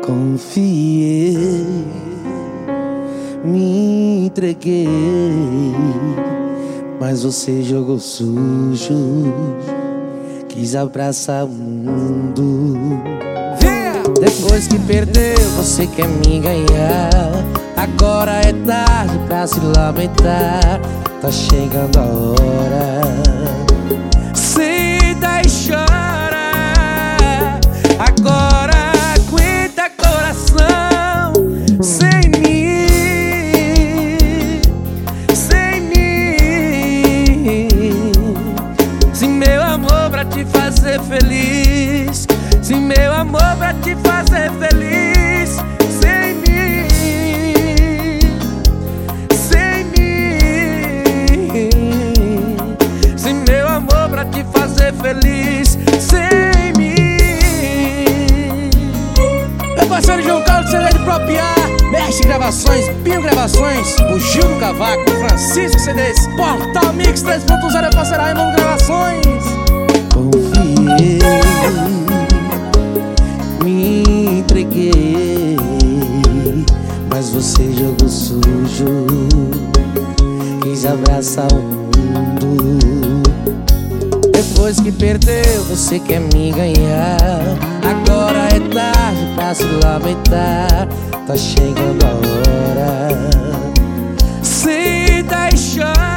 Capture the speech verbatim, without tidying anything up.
Confiei, me entreguei, mas você jogou sujo, quis abraçar o mundo. Depois que perdeu, você quer me ganhar. Agora é tarde pra se lamentar. Tá chegando a hora. Senta e chora. Agora aguenta coração. Sem mim, sem mim. Sem meu amor pra te fazer feliz. Sem meu amor pra te fazer feliz. Sem mim, sem mim. Sem meu amor pra te fazer feliz. Sem mim. Meu parceiro João Carlos, C D de Propiar, Mestre Gravações, Pio Gravações, o Gil do Cavaco, Francisco C Ds, Portal Mix três ponto zero, parceiro Raimundo Gravações. Confiei, me entreguei, mas você jogou sujo, quis abraçar o mundo. Depois que perdeu, você quer me ganhar. Agora é tarde pra se lamentar. Tá chegando a hora. Senta e chora.